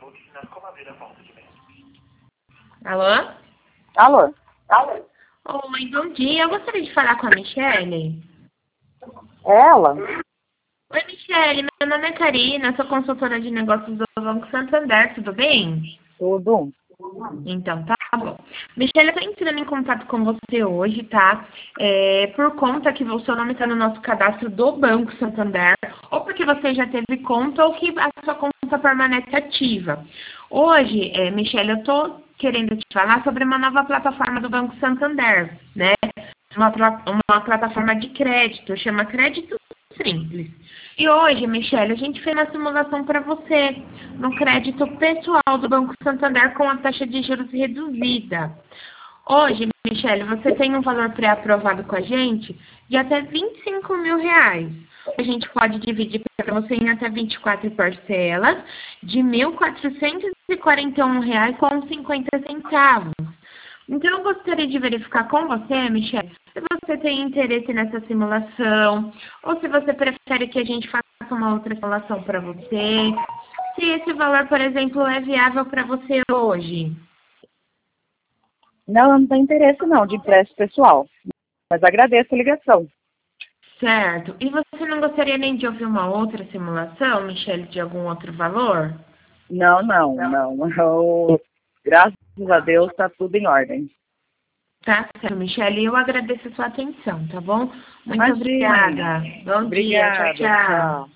Alô? Alô? Oi, bom dia. Eu gostaria de falar com a Michele. Ela? Oi, Michele. Meu nome é Karina, sou consultora de negócios do Banco Santander, tudo bem? Tudo. Então, tá bom. Michele, eu tô entrando em contato com você hoje, tá? Por conta que o seu nome está no nosso cadastro do Banco Santander, ou porque você já teve conta, ou que a sua conta permanece ativa. Hoje, Michele, eu tô querendo te falar sobre uma nova plataforma do Banco Santander, né? Uma plataforma de crédito, chama Crédito Simples. E hoje, Michele, a gente fez uma simulação para você no crédito pessoal do Banco Santander com a taxa de juros reduzida. Hoje, Michele, você tem um valor pré-aprovado com a gente de até R$ 25.000. A gente pode dividir para você em até 24 parcelas de R$ 1.441,50. Então, eu gostaria de verificar com você, Michele, se você tem interesse nessa simulação, ou se você prefere que a gente faça uma outra simulação para você. Se esse valor, por exemplo, é viável para você hoje. Não, eu não tenho interesse não de empréstimo pessoal. Mas agradeço a ligação. Certo. E você não gostaria nem de ouvir uma outra simulação, Michele, de algum outro valor? Não. Graças a Deus está tudo em ordem. Tá certo, Michele. Eu agradeço a sua atenção, tá bom? Muito Imagina. obrigada. Bom dia. Tchau, Obrigada. tchau. Tchau.